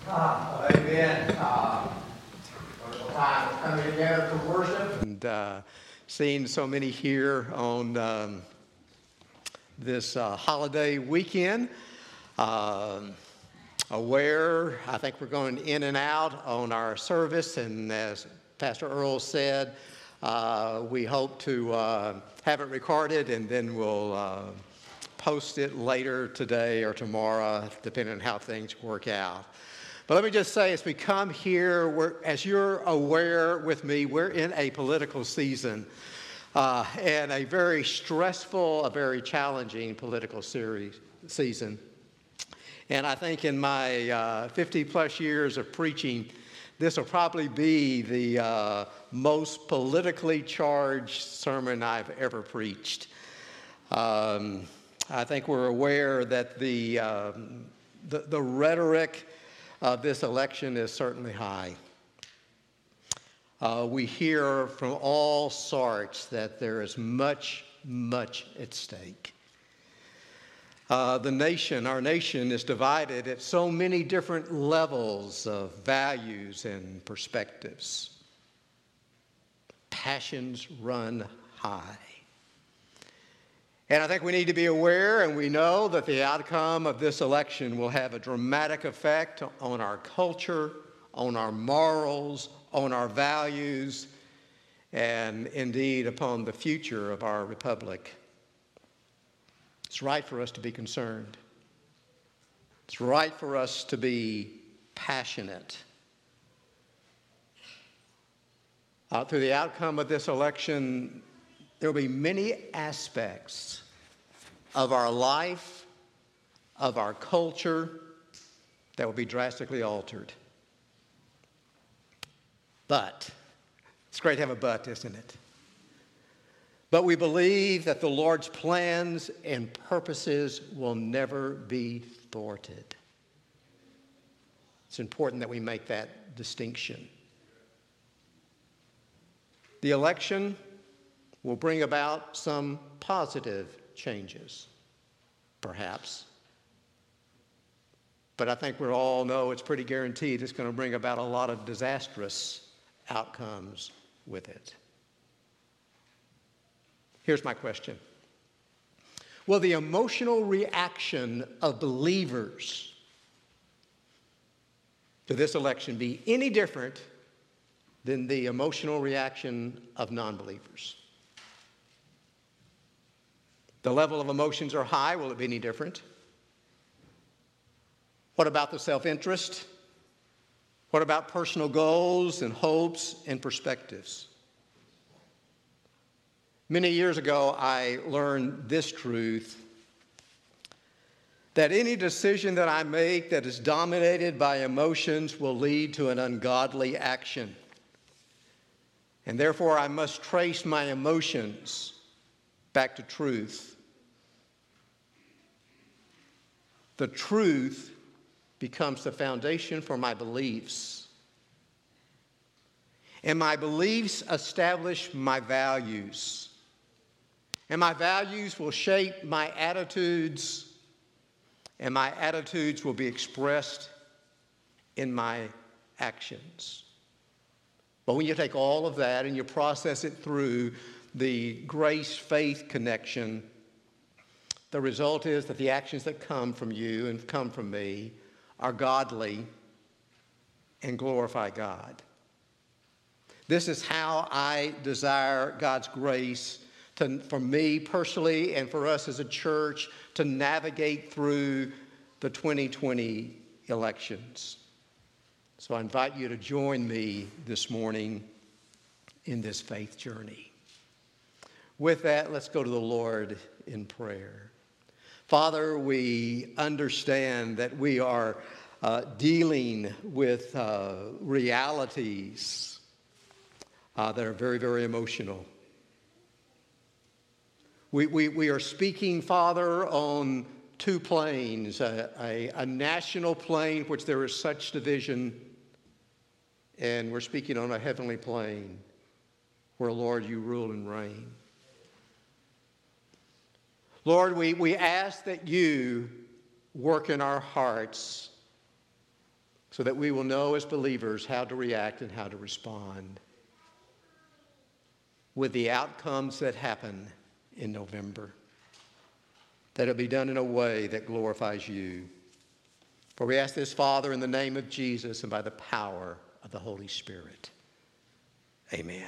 Amen. Wonderful time of coming together to worship. And seeing so many here on this holiday weekend. Aware, I think we're going in and out on our service. And as Pastor Earl said, we hope to have it recorded and then we'll post it later today or tomorrow, depending on how things work out. But let me just say, as we come here, as you're aware with me, we're in a political season and a very stressful, a very challenging political season. And I think in my 50-plus years of preaching, this will probably be the most politically charged sermon I've ever preached. I think we're aware that the rhetoric of this election is certainly high. We hear from all sorts that there is much, much at stake. Our nation is divided at so many different levels of values and perspectives. Passions run high. And I think we need to be aware, and we know that the outcome of this election will have a dramatic effect on our culture, on our morals, on our values, and indeed upon the future of our republic. It's right for us to be concerned. It's right for us to be passionate. Through the outcome of this election, there will be many aspects of our life, of our culture, that will be drastically altered. But, it's great to have a but, isn't it? But we believe that the Lord's plans and purposes will never be thwarted. It's important that we make that distinction. The election will bring about some positive changes, perhaps. But I think we all know it's pretty guaranteed it's going to bring about a lot of disastrous outcomes with it. Here's my question. Will the emotional reaction of believers to this election be any different than the emotional reaction of non-believers? The level of emotions are high. Will it be any different? What about the self-interest? What about personal goals and hopes and perspectives? Many years ago, I learned this truth, that any decision that I make that is dominated by emotions will lead to an ungodly action. And therefore, I must trace my emotions back to truth. The truth becomes the foundation for my beliefs. And my beliefs establish my values. And my values will shape my attitudes, and my attitudes will be expressed in my actions. But when you take all of that and you process it through the grace-faith connection, the result is that the actions that come from you and come from me are godly and glorify God. This is how I desire God's grace for me personally and for us as a church to navigate through the 2020 elections. So I invite you to join me this morning in this faith journey. With that, let's go to the Lord in prayer. Father, we understand that we are dealing with realities that are very, very emotional. We are speaking, Father, on two planes, a national plane which there is such division, and we're speaking on a heavenly plane where, Lord, you rule and reign. Lord, we ask that you work in our hearts so that we will know as believers how to react and how to respond with the outcomes that happen in November. That it'll be done in a way that glorifies you. For we ask this, Father, in the name of Jesus and by the power of the Holy Spirit. Amen.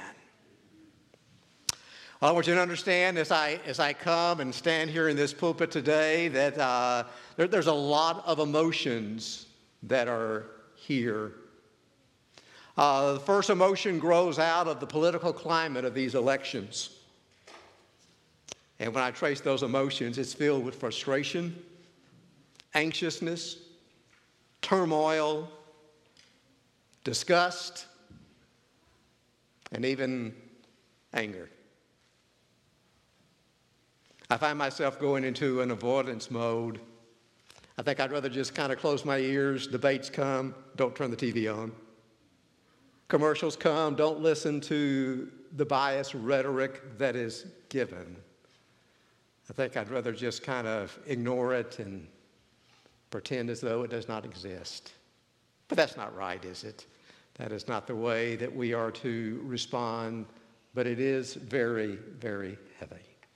I want you to understand as I come and stand here in this pulpit today that there's a lot of emotions that are here. The first emotion grows out of the political climate of these elections. And when I trace those emotions, it's filled with frustration, anxiousness, turmoil, disgust, and even anger. I find myself going into an avoidance mode. I think I'd rather just kind of close my ears. Debates come, don't turn the TV on. Commercials come, don't listen to the biased rhetoric that is given. I think I'd rather just kind of ignore it and pretend as though it does not exist. But that's not right, is it? That is not the way that we are to respond, but it is very, very heavy.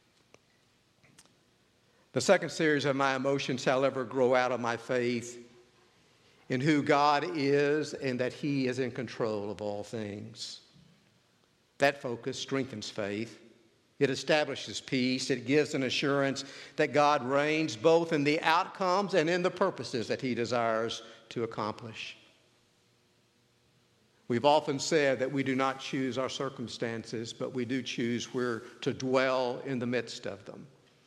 The second series of my emotions, however, grow out of my faith in who God is and that He is in control of all things. That focus strengthens faith. It establishes peace. It gives an assurance that God reigns both in the outcomes and in the purposes that He desires to accomplish. We've often said that we do not choose our circumstances, but we do choose where to dwell in the midst of them.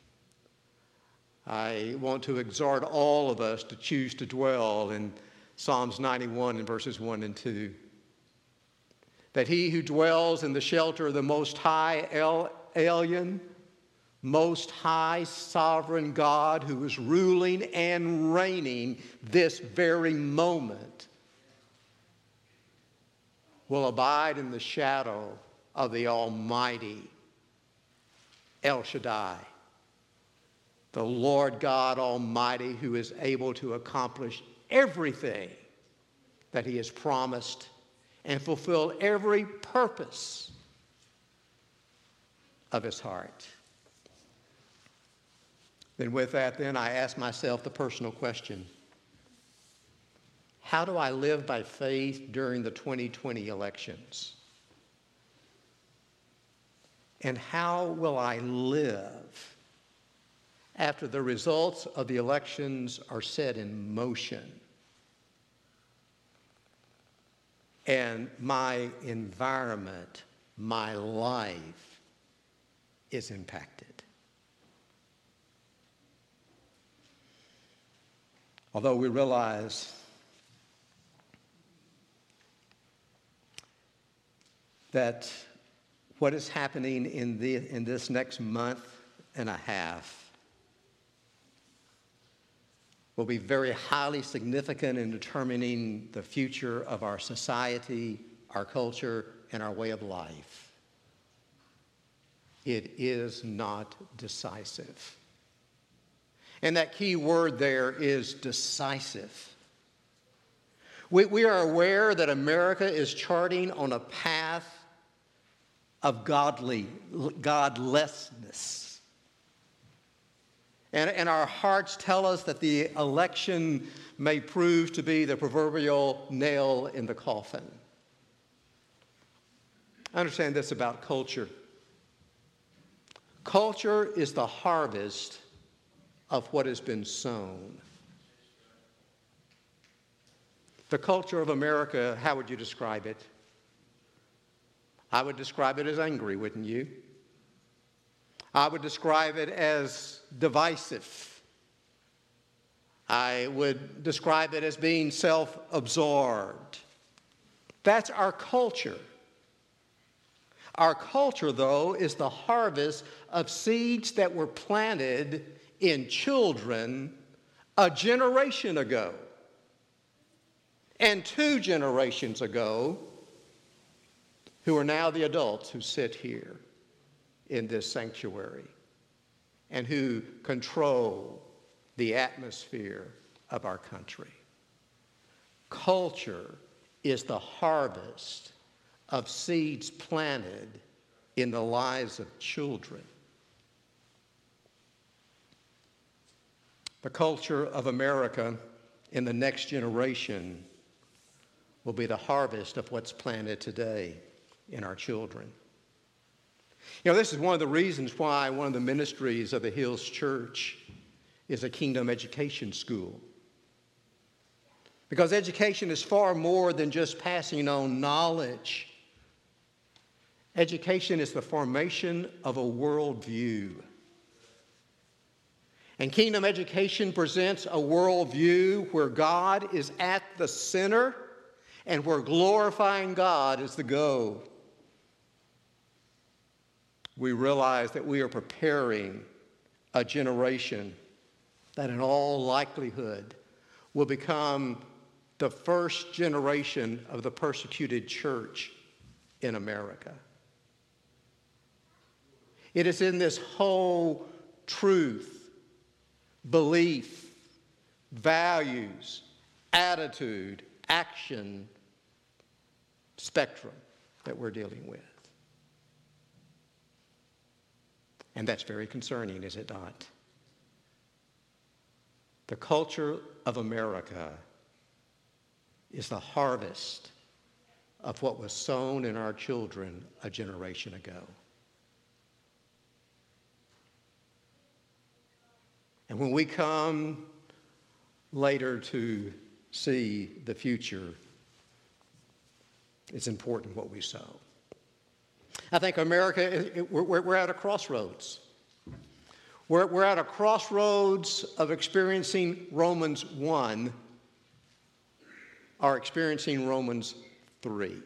I want to exhort all of us to choose to dwell in Psalms 91 and verses 1 and 2. That he who dwells in the shelter of the Most High Alien, Most High Sovereign God who is ruling and reigning this very moment will abide in the shadow of the Almighty El Shaddai, the Lord God Almighty who is able to accomplish everything that He has promised and fulfill every purpose of His heart. Then with that, I ask myself the personal question: how do I live by faith during the 2020 elections? And how will I live after the results of the elections are set in motion and my environment, my life is impacted? Although we realize that what is happening in this next month and a half will be very highly significant in determining the future of our society, our culture, and our way of life. It is not decisive. And that key word there is decisive. We are aware that America is charting on a path of godlessness. And our hearts tell us that the election may prove to be the proverbial nail in the coffin. I understand this about culture. Culture is the harvest of what has been sown. The culture of America, how would you describe it? I would describe it as angry, wouldn't you? I would describe it as divisive. I would describe it as being self-absorbed. That's our culture. Our culture, though, is the harvest of seeds that were planted in children a generation ago and 2 generations ago, who are now the adults who sit here in this sanctuary and who control the atmosphere of our country. culture is the harvest of seeds planted in the lives of children. The culture of America in the next generation will be the harvest of what's planted today in our children. You know, this is one of the reasons why one of the ministries of the Hills Church is a kingdom education school. Because education is far more than just passing on knowledge. Education is the formation of a worldview. And kingdom education presents a worldview where God is at the center and where glorifying God is the goal. We realize that we are preparing a generation that in all likelihood will become the first generation of the persecuted church in America. It is in this whole truth, belief, values, attitude, action spectrum that we're dealing with. And that's very concerning, is it not? The culture of America is the harvest of what was sown in our children a generation ago. And when we come later to see the future, it's important what we sow. I think America, we're at a crossroads. We're at a crossroads of experiencing Romans 1 or experiencing Romans 3.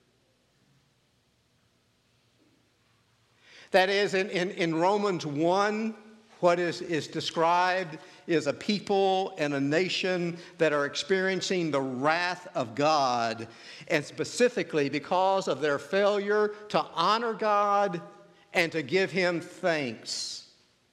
That is, in Romans 1, what is described is a people and a nation that are experiencing the wrath of God, and specifically because of their failure to honor God and to give Him thanks.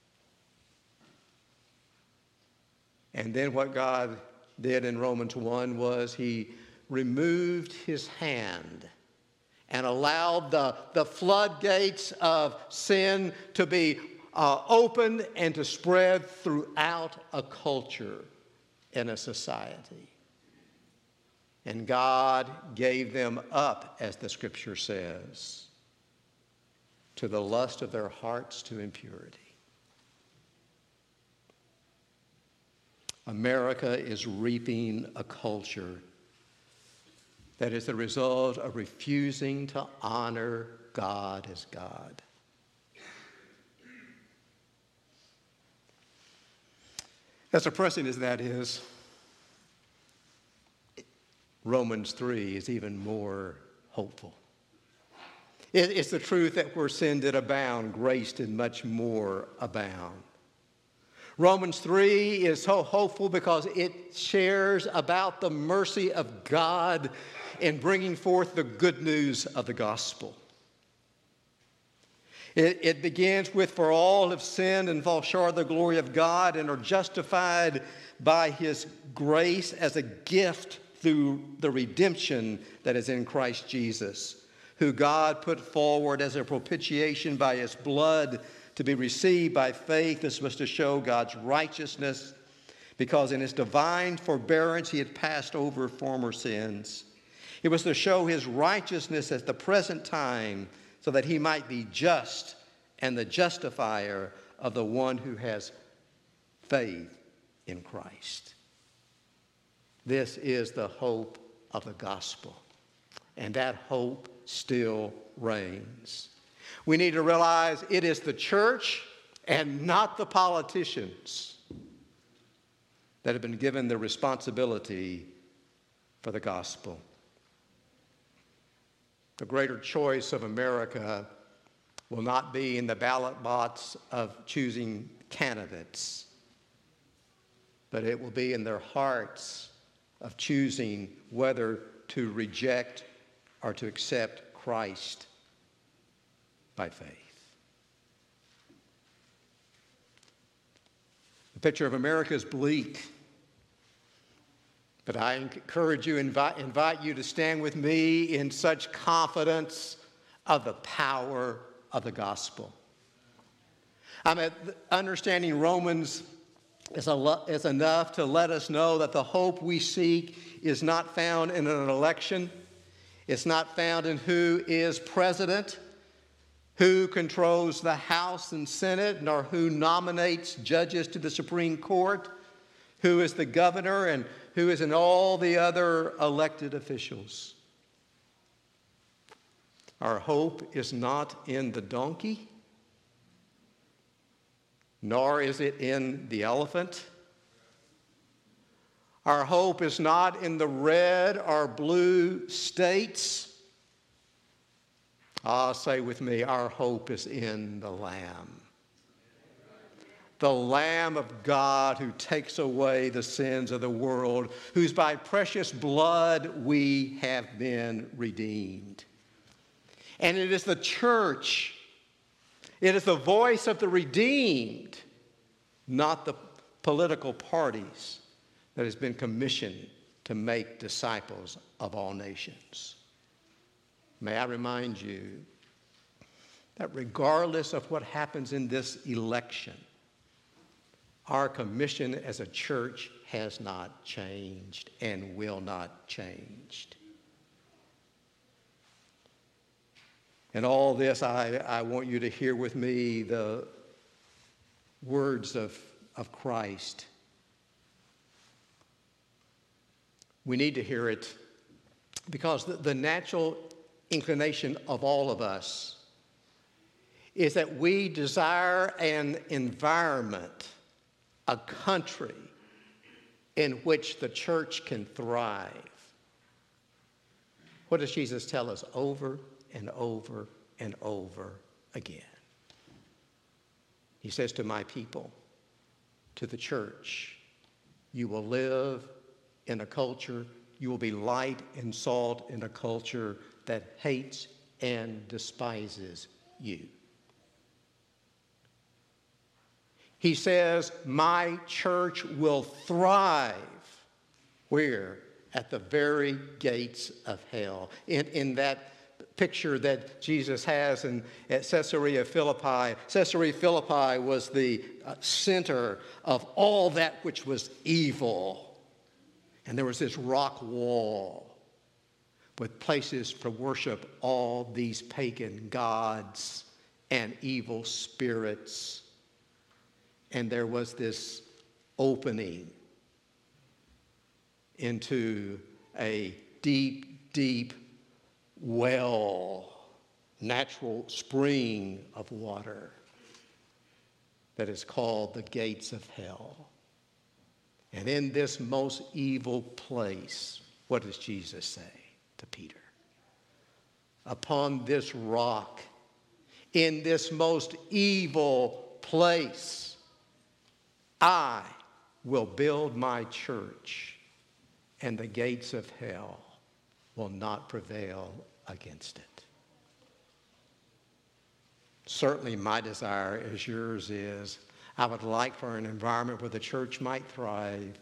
And then what God did in Romans 1 was He removed His hand and allowed the floodgates of sin to be opened and to spread throughout a culture and a society. And God gave them up, as the Scripture says, to the lust of their hearts, to impurity. America is reaping a culture that is the result of refusing to honor God as God. As depressing as that is, Romans 3 is even more hopeful. It's the truth that where sin did abound, grace did much more abound. Romans 3 is so hopeful because it shares about the mercy of God in bringing forth the good news of the gospel. It begins with, for all have sinned and fall short of the glory of God and are justified by His grace as a gift through the redemption that is in Christ Jesus, who God put forward as a propitiation by His blood to be received by faith. This was to show God's righteousness, because in His divine forbearance He had passed over former sins. It was to show His righteousness at the present time, so that He might be just and the justifier of the one who has faith in Christ. This is the hope of the gospel, and that hope still reigns. We need to realize it is the church and not the politicians that have been given the responsibility for the gospel. The greater choice of America will not be in the ballot box of choosing candidates, but it will be in their hearts of choosing whether to reject or to accept Christ by faith. The picture of America is bleak. But I encourage you, invite you to stand with me in such confidence of the power of the gospel. Understanding Romans is enough to let us know that the hope we seek is not found in an election. It's not found in who is president, who controls the House and Senate, nor who nominates judges to the Supreme Court, who is the governor, and who is in all the other elected officials. Our hope is not in the donkey, nor is it in the elephant. Our hope is not in the red or blue states. Say with me, our hope is in the Lamb. The Lamb of God who takes away the sins of the world, whose by precious blood we have been redeemed. And it is the church, it is the voice of the redeemed, not the political parties, that has been commissioned to make disciples of all nations. May I remind you that regardless of what happens in this election, our commission as a church has not changed and will not change. In all this, I want you to hear with me the words of Christ. We need to hear it because the natural inclination of all of us is that we desire an environment, a country in which the church can thrive. What does Jesus tell us over and over and over again? He says to my people, to the church, you will live in a culture, you will be light and salt in a culture that hates and despises you. He says, my church will thrive. Where? At the very gates of hell. In that picture that Jesus has at Caesarea Philippi. Caesarea Philippi was the center of all that which was evil. And there was this rock wall with places to worship all these pagan gods and evil spirits. And there was this opening into a deep, deep well, natural spring of water that is called the gates of hell. And in this most evil place, what does Jesus say to Peter? Upon this rock, in this most evil place, I will build my church, and the gates of hell will not prevail against it. Certainly my desire, as yours is, I would like for an environment where the church might thrive.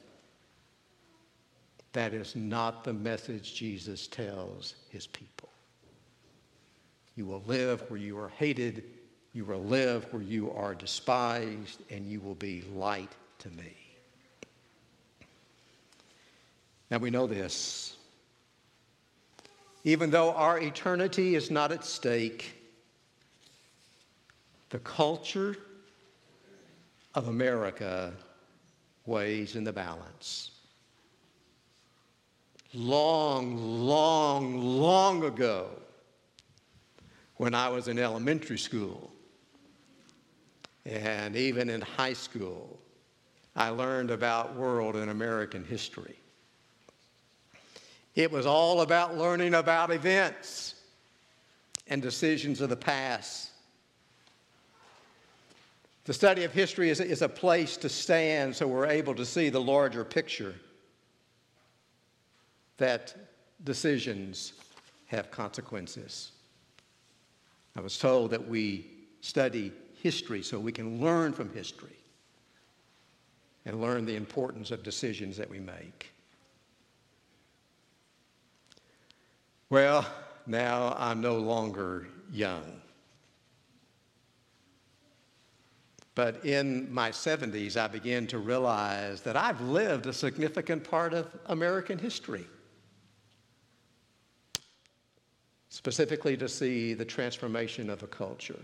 That is not the message Jesus tells his people. You will live where you are hated, you will live where you are despised, and you will be light to me. Now we know this. Even though our eternity is not at stake, the culture of America weighs in the balance. Long, long, long ago, when I was in elementary school and even in high school, I learned about world and American history. It was all about learning about events and decisions of the past. The study of history is a place to stand so we're able to see the larger picture, that decisions have consequences. I was told that we study history so we can learn from history and learn the importance of decisions that we make. Well, now I'm no longer young. But in my 70s, I began to realize that I've lived a significant part of American history, specifically to see the transformation of a culture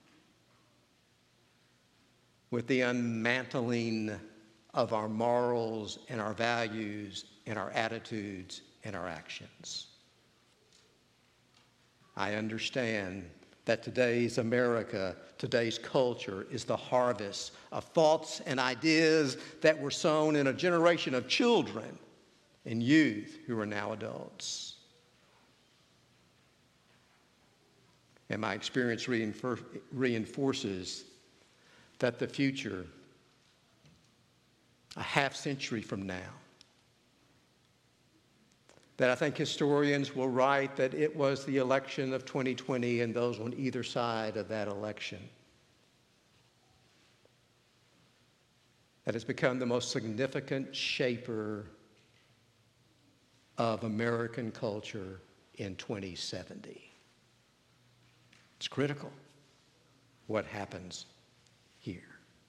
with the unmantling of our morals and our values and our attitudes and our actions. I understand that today's America, today's culture, is the harvest of thoughts and ideas that were sown in a generation of children and youth who are now adults. And my experience reinforces that the future, a half century from now, that I think historians will write that it was the election of 2020 and those on either side of that election that has become the most significant shaper of American culture in 2070. It's critical what happens here.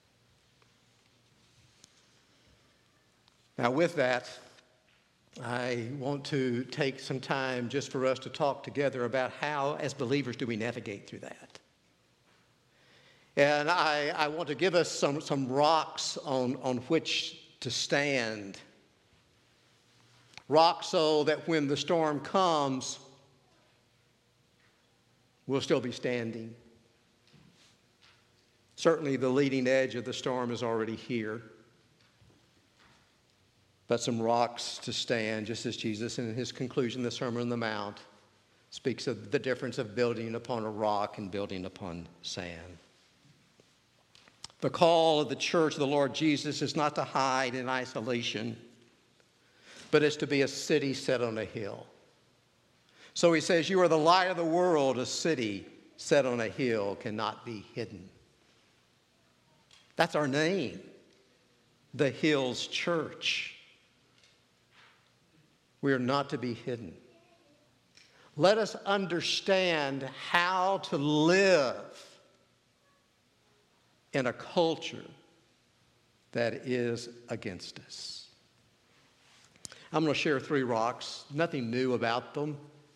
Now, with that, I want to take some time just for us to talk together about how, as believers, do we navigate through that. And I want to give us some rocks on which to stand. Rocks so that when the storm comes, we'll still be standing. Certainly the leading edge of the storm is already here. But some rocks to stand, just as Jesus in his conclusion, the Sermon on the Mount, speaks of the difference of building upon a rock and building upon sand. The call of the church of the Lord Jesus is not to hide in isolation, but is to be a city set on a hill. So he says, you are the light of the world. A city set on a hill cannot be hidden. That's our name, the Hills Church. We are not to be hidden. Let us understand how to live in a culture that is against us. I'm going to share 3 rocks, nothing new about them.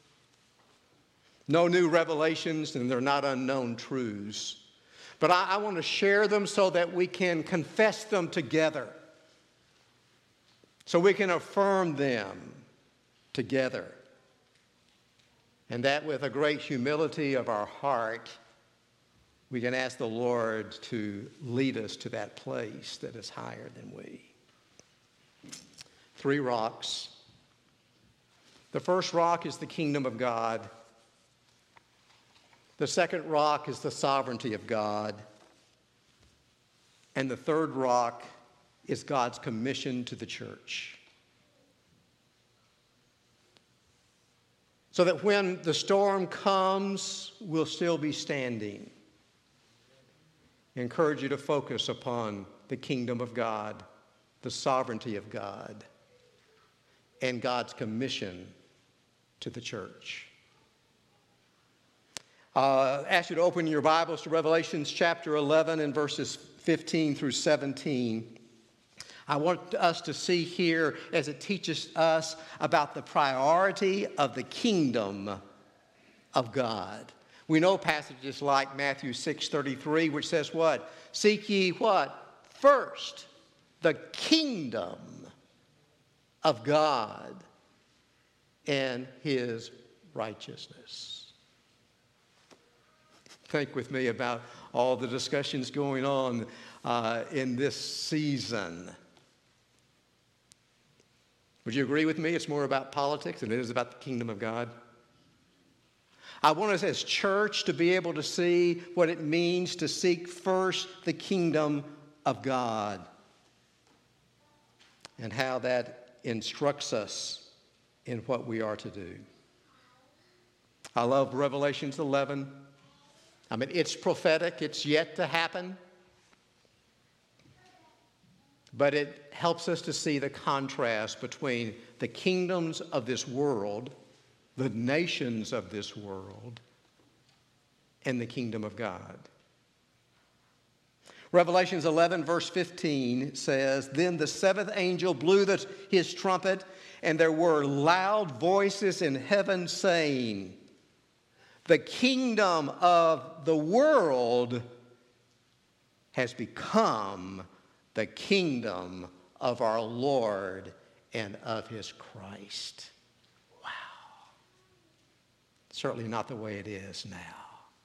No new revelations, and they're not unknown truths. But I want to share them so that we can confess them together, so we can affirm them together. And that with a great humility of our heart, we can ask the Lord to lead us to that place that is higher than we. 3 rocks. The first rock is the kingdom of God. The second rock is the sovereignty of God. And the third rock is God's commission to the church. So that when the storm comes, we'll still be standing. I encourage you to focus upon the kingdom of God, the sovereignty of God, and God's commission to the church. I ask you to open your Bibles to Revelations chapter 11 and verses 15 through 17. I want us to see here as it teaches us about the priority of the kingdom of God. We know passages like Matthew 6:33, which says what? Seek ye what? First, the kingdom of God and his righteousness. Think with me about all the discussions going on in this season. Would you agree with me? It's more about politics than it is about the kingdom of God. I want us as church to be able to see what it means to seek first the kingdom of God and how that instructs us in what we are to do. I love Revelations 11. I mean, it's prophetic. It's yet to happen. But it helps us to see the contrast between the kingdoms of this world the nations of this world, and the kingdom of God. Revelations 11, verse 15 says, "Then the seventh angel blew his trumpet, and there were loud voices in heaven saying, 'The kingdom of the world has become the kingdom of our Lord and of his Christ.'" Wow. Certainly not the way it is now.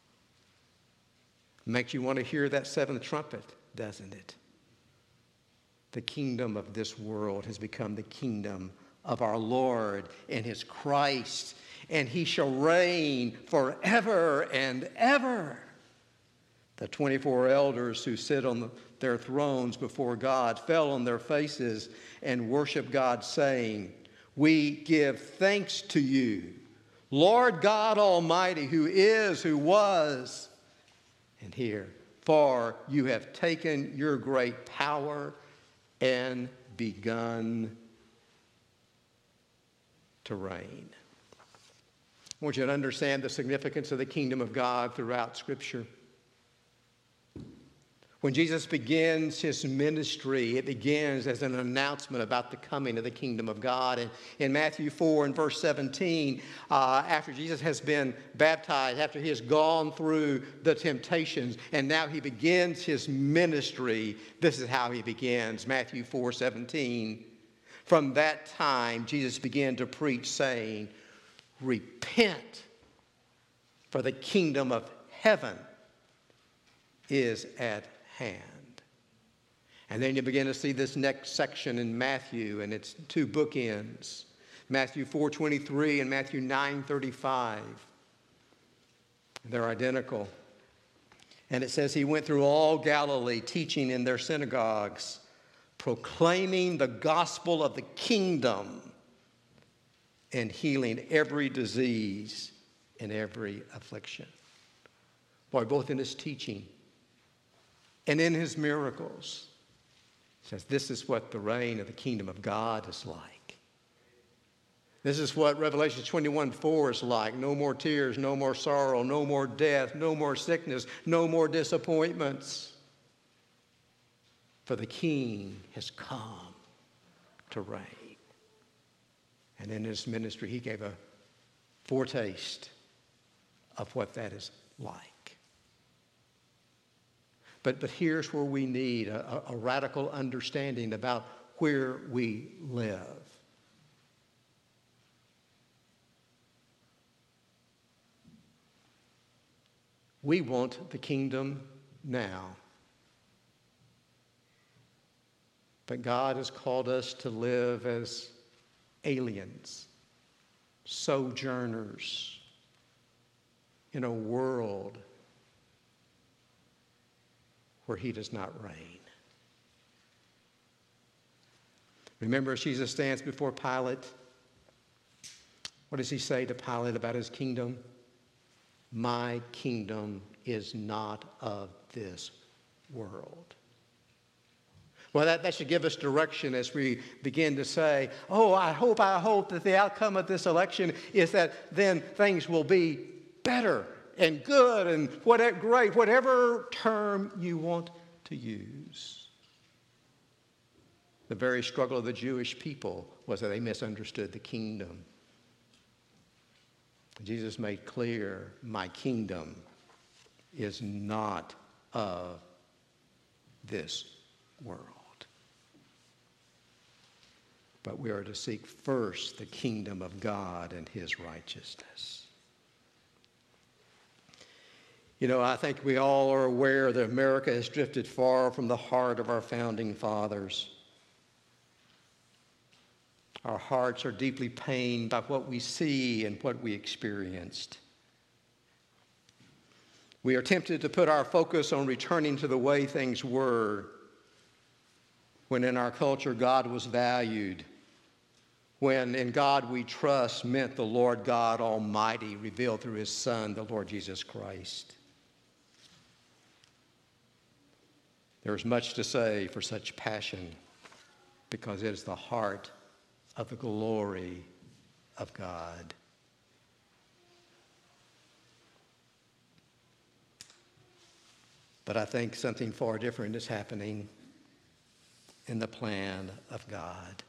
Makes you want to hear that seventh trumpet, doesn't it? The kingdom of this world has become the kingdom of our Lord and his Christ, and he shall reign forever and ever. The 24 elders who sit on their thrones before God fell on their faces and worshiped God, saying, "We give thanks to you, Lord God Almighty, who is, who was, and here, for you have taken your great power and begun to reign." I want you to understand the significance of the kingdom of God throughout Scripture. When Jesus begins his ministry, it begins as an announcement about the coming of the kingdom of God. And in Matthew 4 and verse 17, after Jesus has been baptized, after he has gone through the temptations, and now he begins his ministry, this is how he begins. Matthew 4:17. "From that time, Jesus began to preach, saying, 'Repent, for the kingdom of heaven is at hand.'" And then you begin to see this next section in Matthew, and it's two bookends. Matthew 4:23 and Matthew 9:35. They're identical. And it says, "He went through all Galilee, teaching in their synagogues, proclaiming the gospel of the kingdom, and healing every disease and every affliction." Boy, both in his teaching and in his miracles, says this is what the reign of the kingdom of God is like. This is what Revelation 21:4 is like. No more tears, no more sorrow, no more death, no more sickness, no more disappointments. For the King has come to reign. And in his ministry, he gave a foretaste of what that is like. But here's where we need a radical understanding about where we live. We want the kingdom now. But God has called us to live as aliens, sojourners in a world where he does not reign. Remember, as Jesus stands before Pilate, what does he say to Pilate about his kingdom? "My kingdom is not of this world." Well, that should give us direction as we begin to say, "Oh, I hope that the outcome of this election is that then things will be better and good and whatever term you want to use." The very struggle of the Jewish people was that they misunderstood the kingdom. Jesus made clear, "My kingdom is not of this world." But we are to seek first the kingdom of God and his righteousness. You know, I think we all are aware that America has drifted far from the heart of our founding fathers. Our hearts are deeply pained by what we see and what we experienced. We are tempted to put our focus on returning to the way things were, when in our culture God was valued, when in God we trust meant the Lord God Almighty revealed through his Son, the Lord Jesus Christ. There is much to say for such passion, because it is the heart of the glory of God. But I think something far different is happening in the plan of God.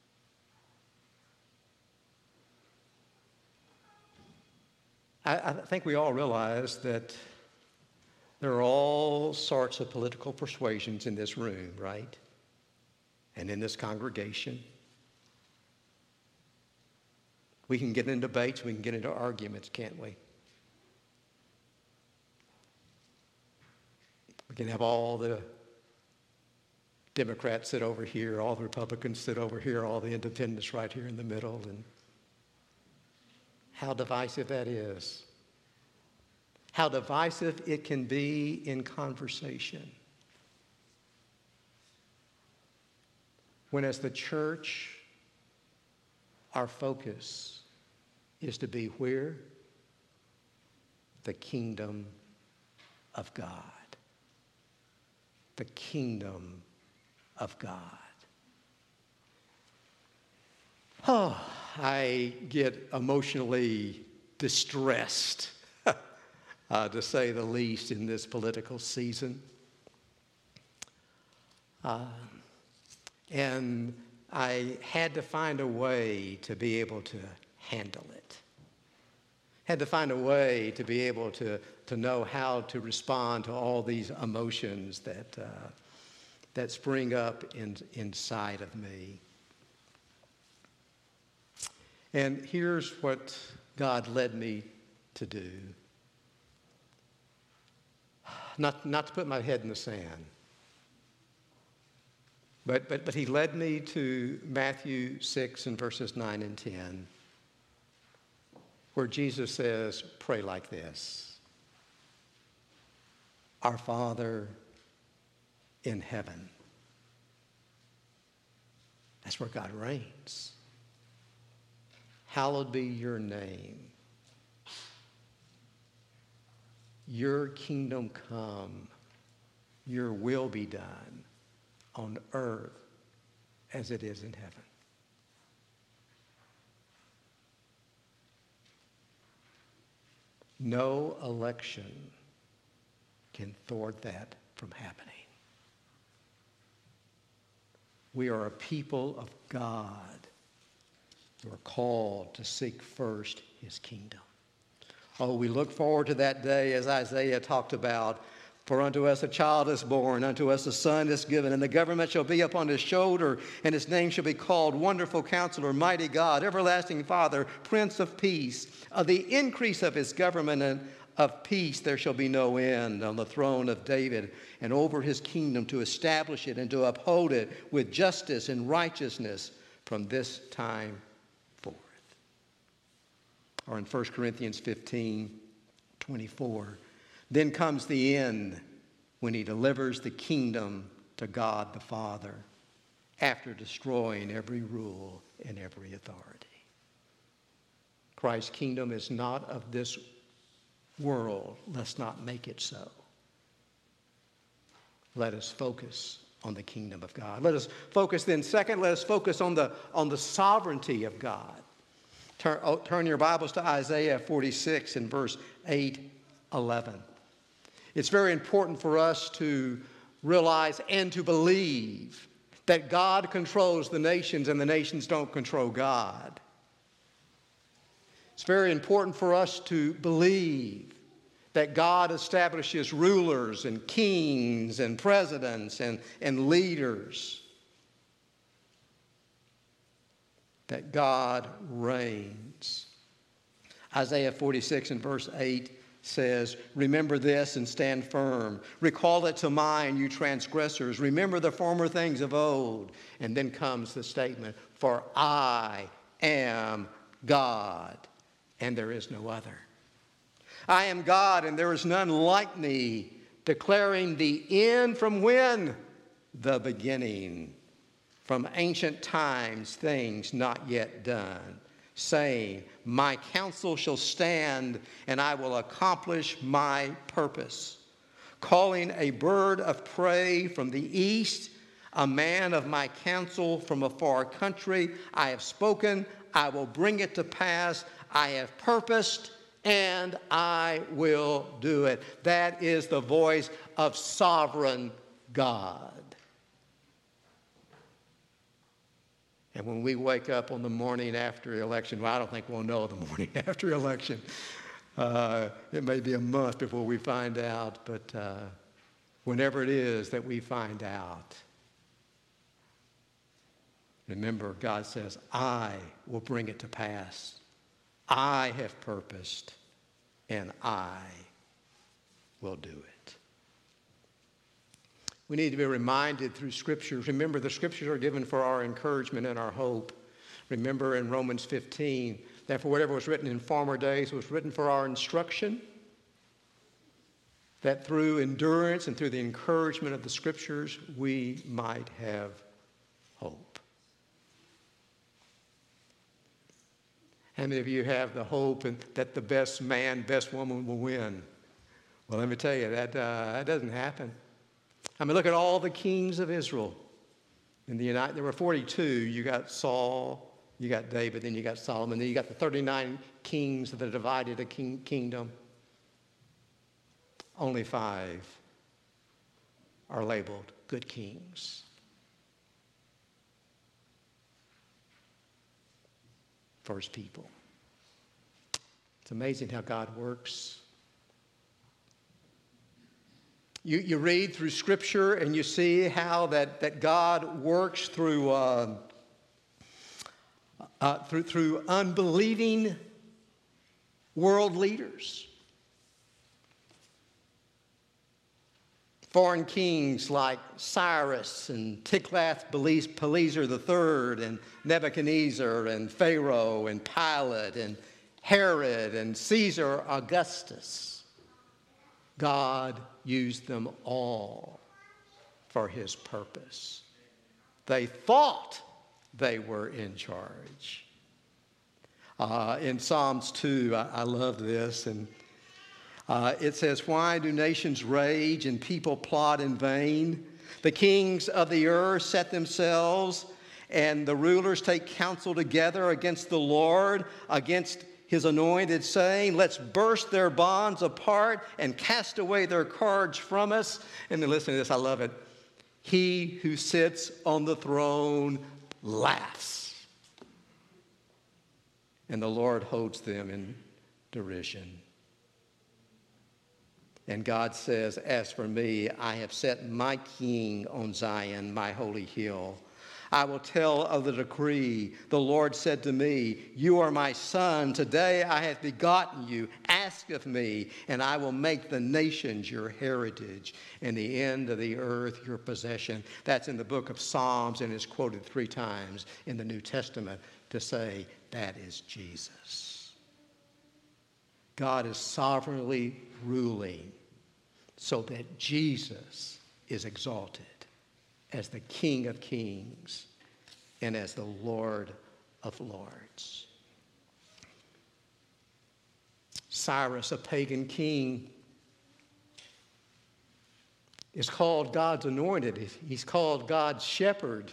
I think we all realize that there are all sorts of political persuasions in this room, right? And in this congregation. We can get into debates, we can get into arguments, can't we? We can have all the Democrats sit over here, all the Republicans sit over here, all the independents right here in the middle, and how divisive that is. How divisive it can be in conversation. When as the church, our focus is to be where? The kingdom of God. The kingdom of God. Oh, I get emotionally distressed, to say the least, in this political season. And I had to find a way to be able to handle it. Had to find a way to be able to know how to respond to all these emotions that spring up inside of me. And here's what God led me to do. Not to put my head in the sand. But he led me to Matthew 6 and verses 9 and 10, where Jesus says, pray like this. Our Father in heaven. That's where God reigns. Hallowed be your name. Your kingdom come. Your will be done on earth as it is in heaven. No election can thwart that from happening. We are a people of God who are called to seek first his kingdom. Oh, we look forward to that day, as Isaiah talked about. For unto us a child is born, unto us a son is given, and the government shall be upon his shoulder, and his name shall be called Wonderful Counselor, Mighty God, Everlasting Father, Prince of Peace. Of the increase of his government and of peace there shall be no end, on the throne of David and over his kingdom, to establish it and to uphold it with justice and righteousness from this time forth. Or in 1 Corinthians 15:24. Then comes the end, when he delivers the kingdom to God the Father, after destroying every rule and every authority. Christ's kingdom is not of this world. Let's not make it so. Let us focus on the kingdom of God. Let us focus then, second, let us focus on the sovereignty of God. Turn your Bibles to Isaiah 46 and verse 8-11. It's very important for us to realize and to believe that God controls the nations and the nations don't control God. It's very important for us to believe that God establishes rulers and kings and presidents and leaders. That God reigns. Isaiah 46 and verse 8 says, remember this and stand firm. Recall it to mind, you transgressors. Remember the former things of old. And then comes the statement, for I am God, and there is no other. I am God, and there is none like me, declaring the end from when? The beginning. From ancient times, things not yet done, saying, my counsel shall stand, and I will accomplish my purpose. Calling a bird of prey from the east, a man of my counsel from a far country. I have spoken, I will bring it to pass. I have purposed, and I will do it. That is the voice of sovereign God. And when we wake up on the morning after election, well, I don't think we'll know the morning after election. It may be a month before we find out, but whenever it is that we find out, remember, God says, I will bring it to pass. I have purposed, and I will do it. We need to be reminded through Scriptures. Remember, the Scriptures are given for our encouragement and our hope. Remember in Romans 15, that for whatever was written in former days was written for our instruction, that through endurance and through the encouragement of the Scriptures, we might have hope. How many of you have the hope that the best man, best woman will win? Well, let me tell you, that doesn't happen. I mean, look at all the kings of Israel. There were 42. You got Saul, you got David, then you got Solomon, then you got the 39 kings that divided a kingdom. Only 5 are labeled good kings. First people. It's amazing how God works. You read through Scripture and you see how that God works through unbelieving world leaders. Foreign kings like Cyrus and Tiglath-Pileser III and Nebuchadnezzar and Pharaoh and Pilate and Herod and Caesar Augustus. God used them all for his purpose. They thought they were in charge. In Psalms 2, I love this, and it says, why do nations rage and people plot in vain? The kings of the earth set themselves, and the rulers take counsel together against the Lord, against his anointed, saying, let's burst their bonds apart and cast away their cords from us. And then listen to this, I love it. He who sits on the throne laughs, and the Lord holds them in derision. And God says, as for me, I have set my king on Zion, my holy hill. I will tell of the decree. The Lord said to me, you are my son. Today I have begotten you. Ask of me, and I will make the nations your heritage and the end of the earth your possession. That's in the book of Psalms, and it's quoted 3 times in the New Testament to say that is Jesus. God is sovereignly ruling so that Jesus is exalted as the King of Kings and as the Lord of Lords. Cyrus, a pagan king, is called God's anointed. He's called God's shepherd.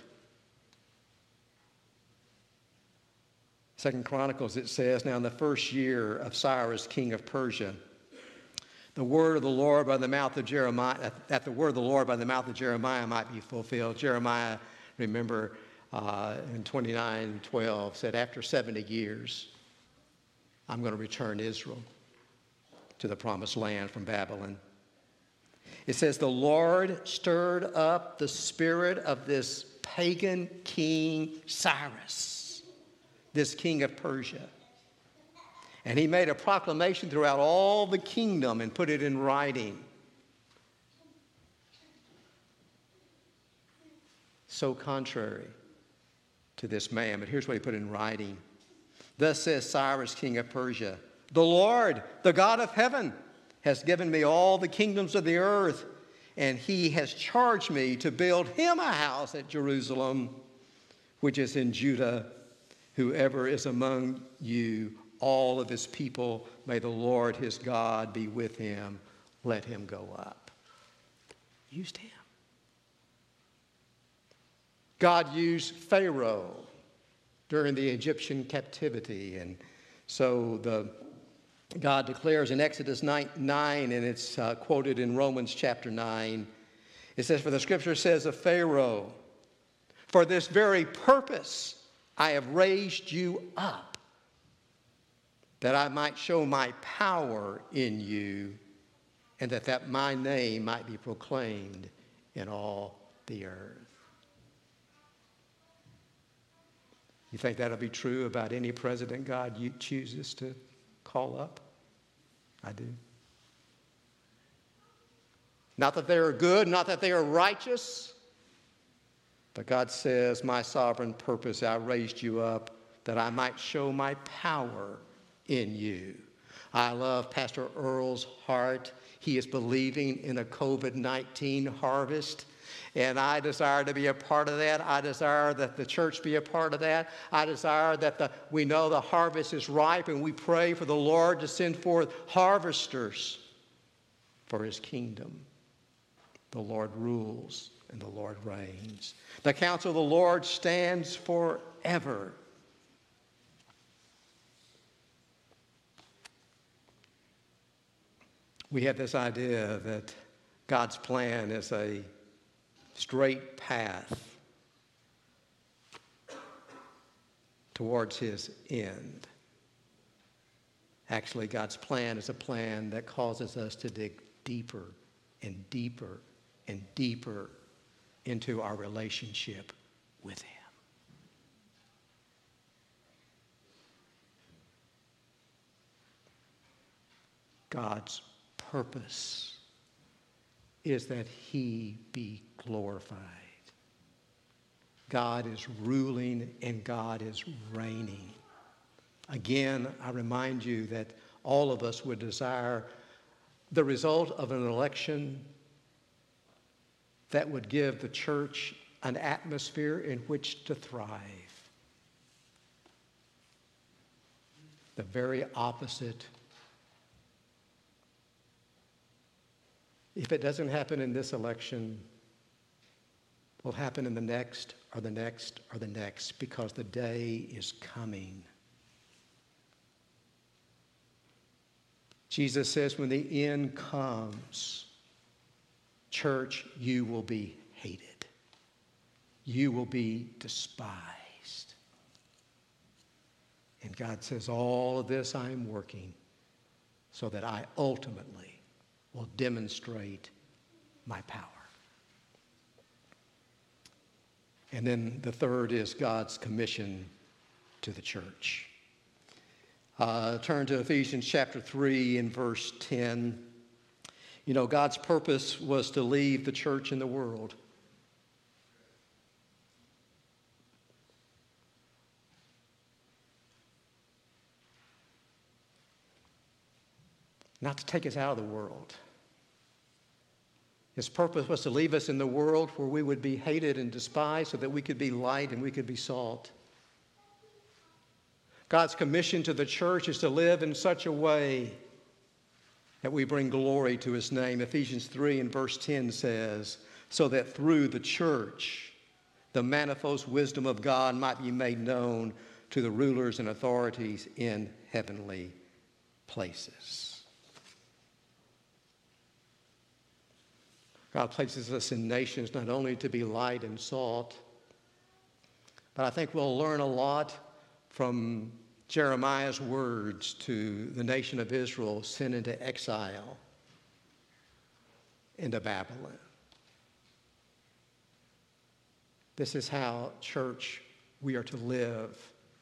2 Chronicles, it says, now in the first year of Cyrus, king of Persia, the word of the Lord by the mouth of Jeremiah, that the word of the Lord by the mouth of Jeremiah might be fulfilled. Jeremiah, remember, in 29:12 said, after 70 years, I'm going to return Israel to the promised land from Babylon. It says, the Lord stirred up the spirit of this pagan king Cyrus, this king of Persia. And he made a proclamation throughout all the kingdom and put it in writing. So contrary to this man, but here's what he put in writing. Thus says Cyrus, king of Persia, the Lord, the God of heaven, has given me all the kingdoms of the earth, and he has charged me to build him a house at Jerusalem, which is in Judah. Whoever is among you, all of his people, may the Lord his God be with him. Let him go up. Used him. God used Pharaoh during the Egyptian captivity. And so God declares in Exodus 9, and it's quoted in Romans chapter 9. It says, "For the scripture says of Pharaoh, for this very purpose I have raised you up, that I might show my power in you, and that my name might be proclaimed in all the earth." You think that'll be true about any president God chooses to call up? I do. Not that they are good, not that they are righteous, but God says, my sovereign purpose, I raised you up that I might show my power in you. I love Pastor Earl's heart. He is believing in a COVID-19 harvest, and I desire to be a part of that. I desire that the church be a part of that. I desire that we know the harvest is ripe, and we pray for the Lord to send forth harvesters for his kingdom. The Lord rules and the Lord reigns. The counsel of the Lord stands forever. We have this idea that God's plan is a straight path towards his end. Actually, God's plan is a plan that causes us to dig deeper and deeper and deeper into our relationship with him. God's purpose is that he be glorified. God is ruling and God is reigning. Again, I remind you that all of us would desire the result of an election that would give the church an atmosphere in which to thrive. The very opposite. If it doesn't happen in this election, it will happen in the next or the next or the next, because the day is coming. Jesus says when the end comes, church, you will be hated. You will be despised. And God says, all of this I am working so that I ultimately will demonstrate my power. And then the third is God's commission to the church. Turn to Ephesians chapter 3 and verse 10. You know, God's purpose was to leave the church in the world. Not to take us out of the world. His purpose was to leave us in the world where we would be hated and despised so that we could be light and we could be salt. God's commission to the church is to live in such a way that we bring glory to his name. Ephesians 3 and verse 10 says, so that through the church, the manifold wisdom of God might be made known to the rulers and authorities in heavenly places. God places us in nations not only to be light and salt, but I think we'll learn a lot from Jeremiah's words to the nation of Israel sent into exile into Babylon. This is how, church, we are to live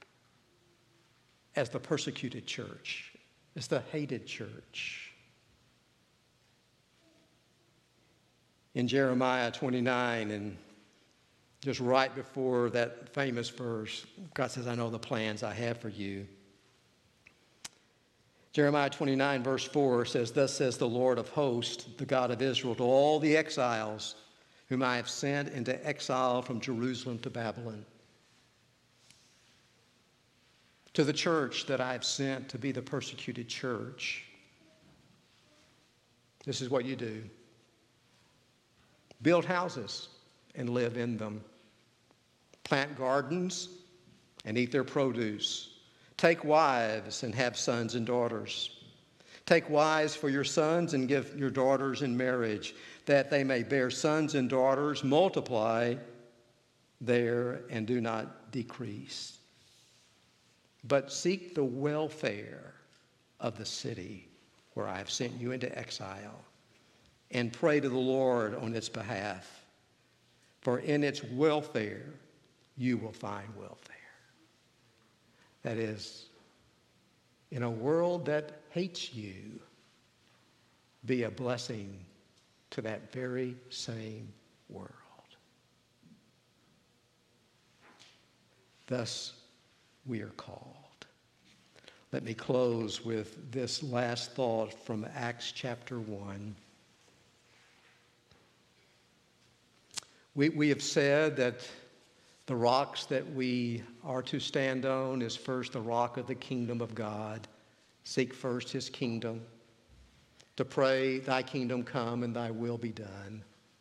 as the persecuted church, as the hated church. In Jeremiah 29, and just right before that famous verse, God says, I know the plans I have for you. Jeremiah 29, verse 4 says, thus says the Lord of hosts, the God of Israel, to all the exiles whom I have sent into exile from Jerusalem to Babylon, to the church that I have sent to be the persecuted church. This is what you do. Build houses and live in them. Plant gardens and eat their produce. Take wives and have sons and daughters. Take wives for your sons and give your daughters in marriage, that they may bear sons and daughters, multiply there and do not decrease. But seek the welfare of the city where I have sent you into exile, and pray to the Lord on its behalf, for in its welfare you will find welfare. That is, in a world that hates you, be a blessing to that very same world. Thus we are called. Let me close with this last thought from Acts chapter 1. We have said that the rocks that we are to stand on is first the rock of the kingdom of God. Seek first his kingdom. To pray, thy kingdom come and thy will be done.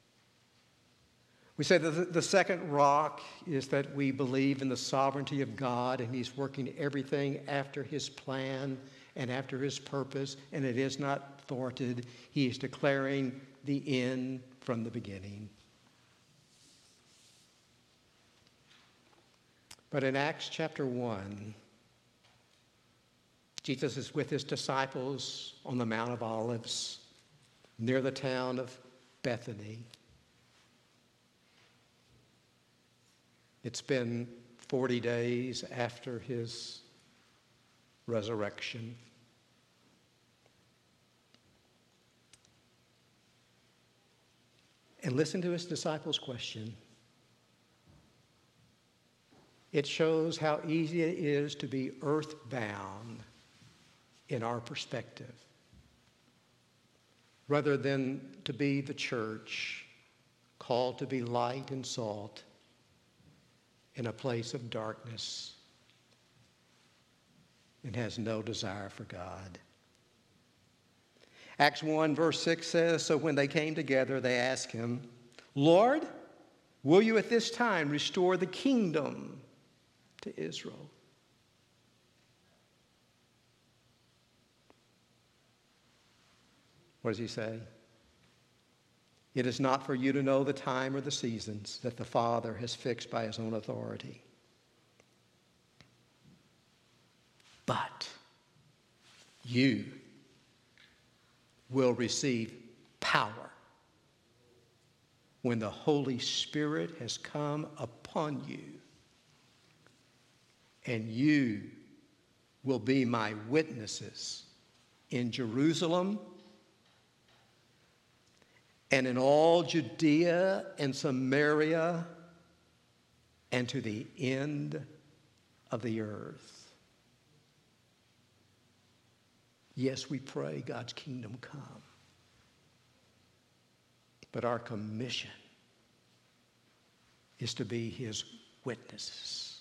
We say that the second rock is that we believe in the sovereignty of God, and he's working everything after his plan and after his purpose, and it is not thwarted. He is declaring the end from the beginning. But in Acts chapter 1, Jesus is with his disciples on the Mount of Olives near the town of Bethany. It's been 40 days after his resurrection. And listen to his disciples' question. It shows how easy it is to be earthbound in our perspective, rather than to be the church called to be light and salt in a place of darkness and has no desire for God. Acts 1 verse 6 says, so when they came together, they asked him, Lord, will you at this time restore the kingdom to Israel? What does he say? It is not for you to know the time or the seasons that the Father has fixed by his own authority. But you will receive power when the Holy Spirit has come upon you, and you will be my witnesses in Jerusalem and in all Judea and Samaria and to the end of the earth. Yes, we pray God's kingdom come. But our commission is to be his witnesses.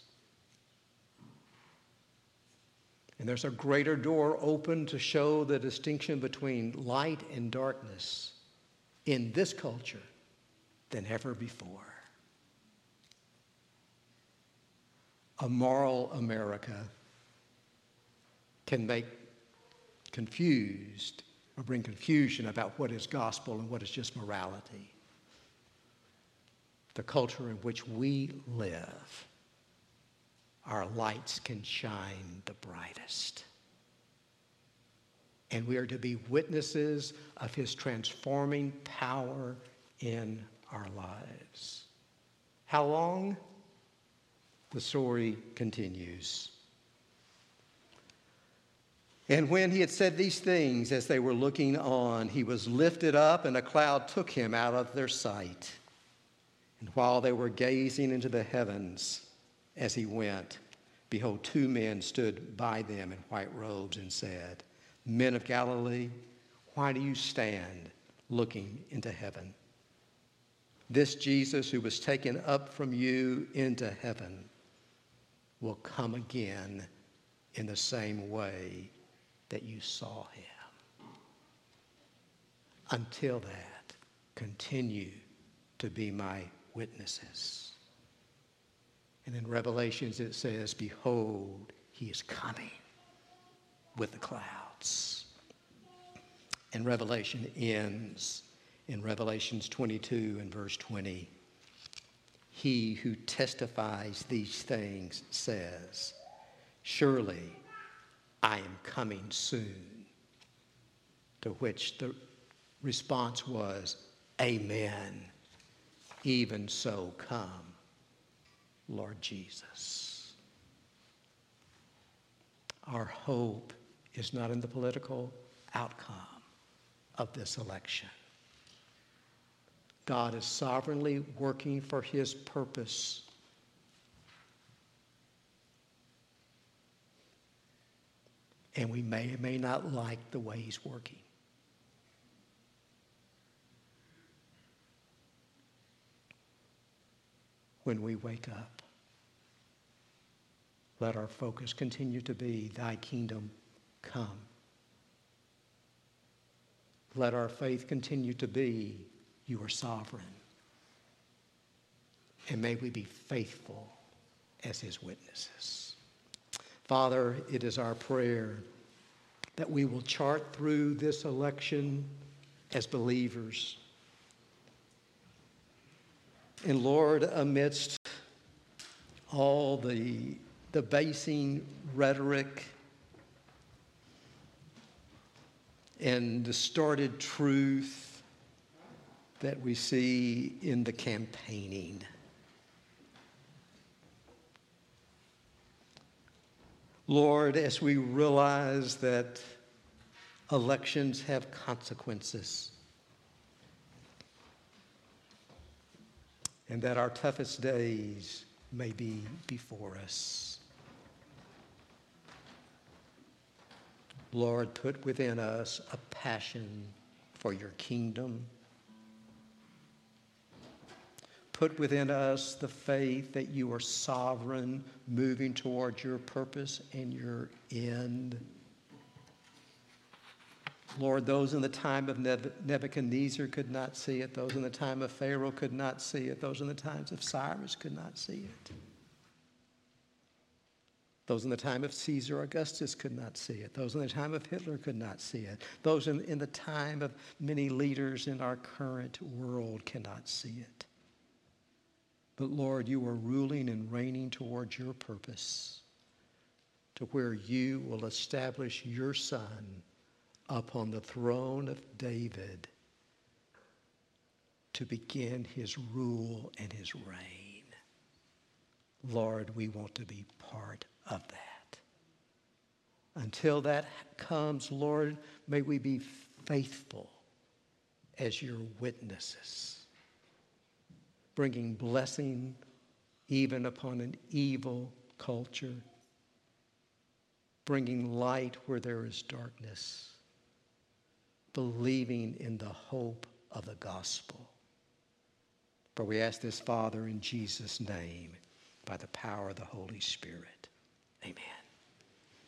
And there's a greater door open to show the distinction between light and darkness in this culture than ever before. A moral America can make confused or bring confusion about what is gospel and what is just morality. The culture in which we live, our lights can shine the brightest. And we are to be witnesses of his transforming power in our lives. How long? The story continues. And when he had said these things, as they were looking on, he was lifted up, and a cloud took him out of their sight. And while they were gazing into the heavens as he went, behold, two men stood by them in white robes and said, Men of Galilee, why do you stand looking into heaven? This Jesus who was taken up from you into heaven will come again in the same way that you saw him. Until that, continue to be my witnesses. And in Revelations it says, behold, he is coming with the clouds. And Revelation ends in Revelations 22 and verse 20. He who testifies these things says, surely I am coming soon. To which the response was, amen. Even so come, Lord Jesus. Our hope is not in the political outcome of this election. God is sovereignly working for his purpose. And we may or may not like the way he's working. When we wake up, let our focus continue to be, thy kingdom come. Let our faith continue to be, you are sovereign. And may we be faithful as his witnesses. Father, it is our prayer that we will chart through this election as believers. And Lord, amidst all the debasing rhetoric and distorted truth that we see in the campaigning, Lord, as we realize that elections have consequences and that our toughest days may be before us, Lord, put within us a passion for your kingdom. Put within us the faith that you are sovereign, moving towards your purpose and your end. Lord, those in the time of Nebuchadnezzar could not see it. Those in the time of Pharaoh could not see it. Those in the times of Cyrus could not see it. Those in the time of Caesar Augustus could not see it. Those in the time of Hitler could not see it. Those in the time of many leaders in our current world cannot see it. But Lord, you are ruling and reigning towards your purpose, to where you will establish your Son upon the throne of David to begin his rule and his reign. Lord, we want to be part of that. Until that comes, Lord, may we be faithful as your witnesses, bringing blessing even upon an evil culture, bringing light where there is darkness, believing in the hope of the gospel. For we ask this, Father, in Jesus' name, by the power of the Holy Spirit. Amen.